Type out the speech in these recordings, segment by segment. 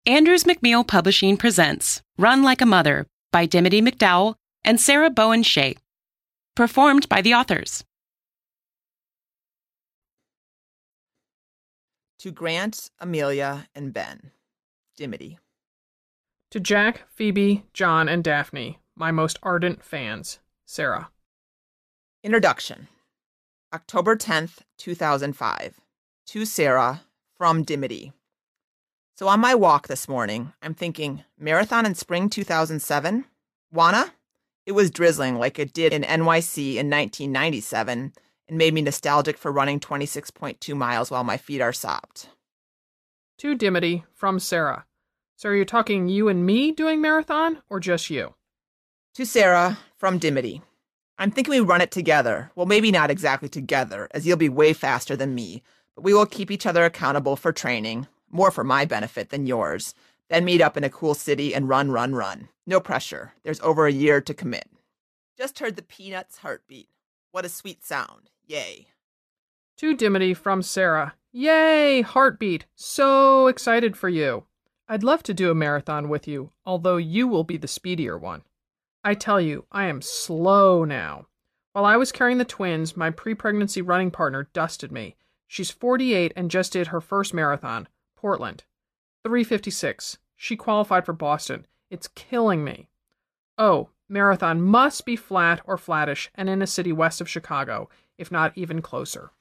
Andrews McMeel Publishing presents Run Like a Mother by Dimity McDowell and Sarah Bowen Shea. Performed by the authors. To Grant, Amelia, and Ben. Dimity. To Jack, Phoebe, John, and Daphne, my most ardent fans. Sarah. Introduction. October 10th, 2005. To Sarah, from Dimity. So on my walk this morning, I'm thinking, marathon in spring 2007? Wanna? It was drizzling like it did in NYC in 1997 and made me nostalgic for running 26.2 miles while my feet are sopped. To Dimity, from Sarah. So are you talking you and me doing marathon, or just you? To Sarah, from Dimity. I'm thinking we run it together. Well, maybe not exactly together, as you'll be way faster than me, but we will keep each other accountable for training, more for my benefit than yours, then meet up in a cool city and run. No pressure. There's over a year to commit. Just heard the Peanuts heartbeat. What a sweet sound. Yay. To Dimity, from Sarah. Yay, heartbeat. So excited for you. I'd love to do a marathon with you, although you will be the speedier one. I tell you, I am slow now. While I was carrying the twins, my pre-pregnancy running partner dusted me. She's 48 and just did her first marathon, Portland. 3:56. She qualified for Boston. It's killing me. Oh, marathon must be flat or flattish and in a city west of Chicago, if not even closer.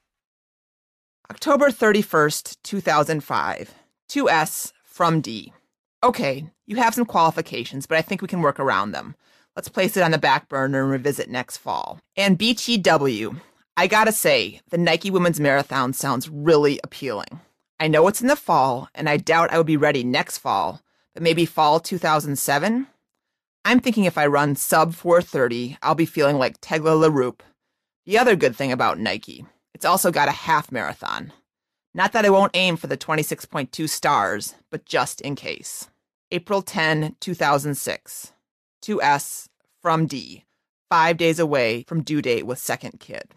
October 31st, 2005. To S, from D. Okay, you have some qualifications, but I think we can work around them. Let's place it on the back burner and revisit next fall. And BTW, I gotta say, the Nike Women's Marathon sounds really appealing. I know it's in the fall, and I doubt I would be ready next fall, but maybe fall 2007? I'm thinking if I run sub 4:30, I'll be feeling like Tegla LaRoupe. The other good thing about Nike, it's also got a half marathon. Not that I won't aim for the 26.2 stars, but just in case. April 10, 2006. To S, from D. 5 days away from due date with second kid.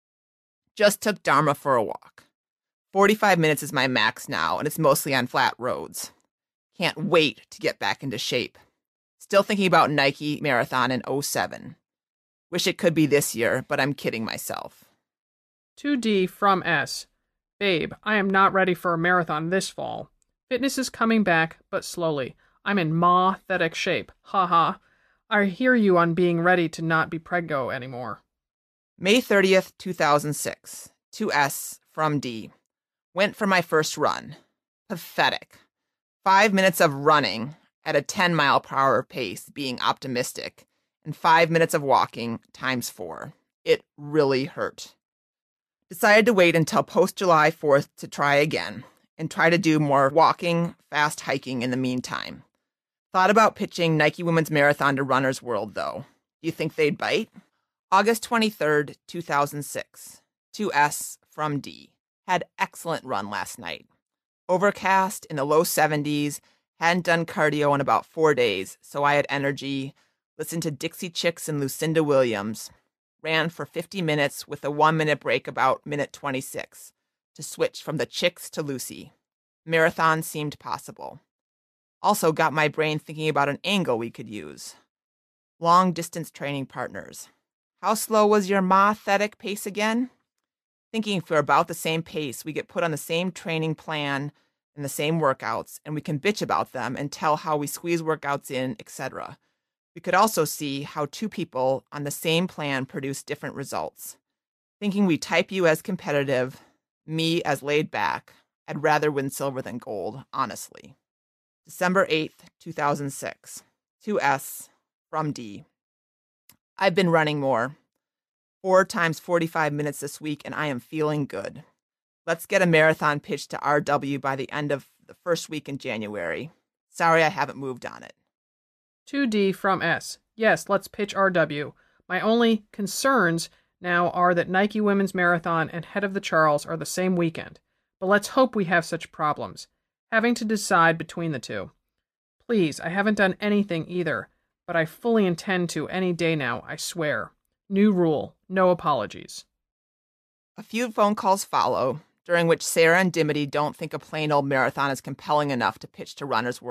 Just took Dharma for a walk. 45 minutes is my max now, and it's mostly on flat roads. Can't wait to get back into shape. Still thinking about Nike Marathon in 07. Wish it could be this year, but I'm kidding myself. To D, from S. Babe, I am not ready for a marathon this fall. Fitness is coming back, but slowly. I'm in ma-thetic shape. Ha. I hear you on being ready to not be preggo anymore. May 30th, 2006. To S, from D. Went for my first run. Pathetic. 5 minutes of running at a 10-mile-per-hour pace, being optimistic, and 5 minutes of walking times 4. It really hurt. Decided to wait until post-July 4th to try again, and try to do more walking, fast hiking in the meantime. Thought about pitching Nike Women's Marathon to Runner's World, though. Do you think they'd bite? August 23rd, 2006. To S, from D. Had excellent run last night. Overcast in the low 70s, hadn't done cardio in about 4 days, so I had energy, listened to Dixie Chicks and Lucinda Williams, ran for 50 minutes with a 1-minute break about minute 26 to switch from the Chicks to Lucy. Marathon seemed possible. Also got my brain thinking about an angle we could use. Long-distance training partners. How slow was your ma-thetic pace again? Thinking if we're about the same pace, we get put on the same training plan and the same workouts, and we can bitch about them and tell how we squeeze workouts in, etc. We could also see how two people on the same plan produce different results. Thinking we type you as competitive, me as laid back. I'd rather win silver than gold, honestly. December 8th, 2006. To S, from D. I've been running more. 4 times 45 minutes this week, and I am feeling good. Let's get a marathon pitch to RW by the end of the first week in January. Sorry I haven't moved on it. To D, from S. Yes, let's pitch RW. My only concerns now are that Nike Women's Marathon and Head of the Charles are the same weekend. But let's hope we have such problems. Having to decide between the two. Please, I haven't done anything either, but I fully intend to any day now, I swear. New rule, no apologies. A few phone calls follow, during which Sarah and Dimity don't think a plain old marathon is compelling enough to pitch to Runner's World.